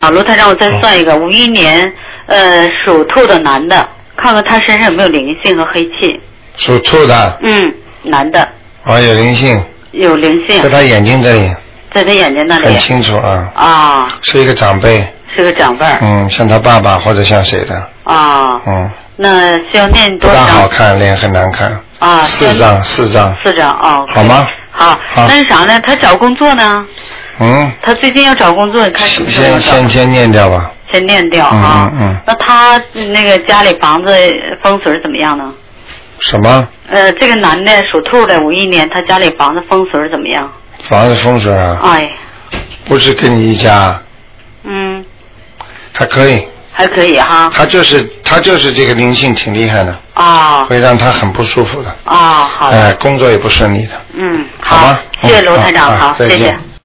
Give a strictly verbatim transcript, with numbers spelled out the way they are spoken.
啊，卢台长，我再算一个，五一年呃属兔的男的，看看他身上有没有灵性和黑气。 属兔的。 嗯，男的。 哦，有灵性。有灵性。在他眼睛这里。 在他眼睛那里。 很清楚啊。 啊。 是一个长辈。 是个长辈。 嗯，像他爸爸或者像谁的。 啊。 嗯。 那需要念多少？ 不大好看，脸很难看。啊。四张，四张。 四张哦。 好吗？ 好。好。那是啥呢？他找工作呢？ 嗯。 他最近要找工作，你看什么时候先先先念掉吧。 先念掉啊。 嗯嗯。 那他那个家里房子风水怎么样呢？ 什么？ 呃，这个男的属兔的，五一年，他家里房子风水怎么样？ 房子风水啊？ 哎。 不是跟你一家。 嗯。 还可以。 还可以哈。 他就是他就是这个灵性挺厉害的。啊。会让他很不舒服的。 啊，好的。 哎，工作也不顺利的。 嗯， 好吗？ 谢谢卢台长，好，谢谢。